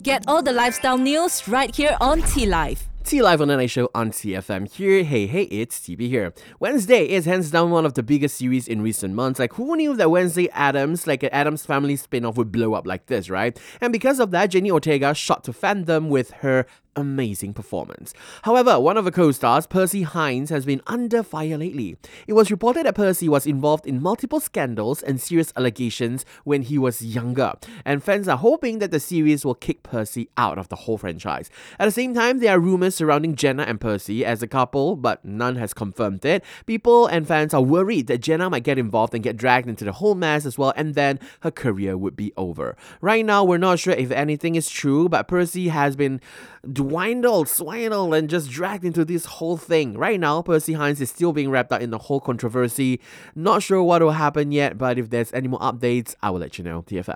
Get all the lifestyle news right here on T Life. T Live on the Night Show on TFM here. Hey, it's TB here. Wednesday is hands down one of the biggest series in recent months. Like, who knew that Wednesday Addams, like an Addams Family spin-off, would blow up like this, right? And because of that, Jenny Ortega shot to fandom with her amazing performance. However, one of the co-stars, Percy Hines, has been under fire lately. It was reported that Percy was involved in multiple scandals and serious allegations when he was younger, and fans are hoping that the series will kick Percy out of the whole franchise. At the same time, there are rumors surrounding Jenna and Percy as a couple, but none has confirmed it. People and fans are worried that Jenna might get involved and get dragged into the whole mess as well, and then her career would be over. Right now, we're not sure if anything is true, but Percy has been swindled, and just dragged into this whole thing. Right now, Percy Hines is still being wrapped up in the whole controversy. Not sure what will happen yet, but if there's any more updates, I will let you know. TFM.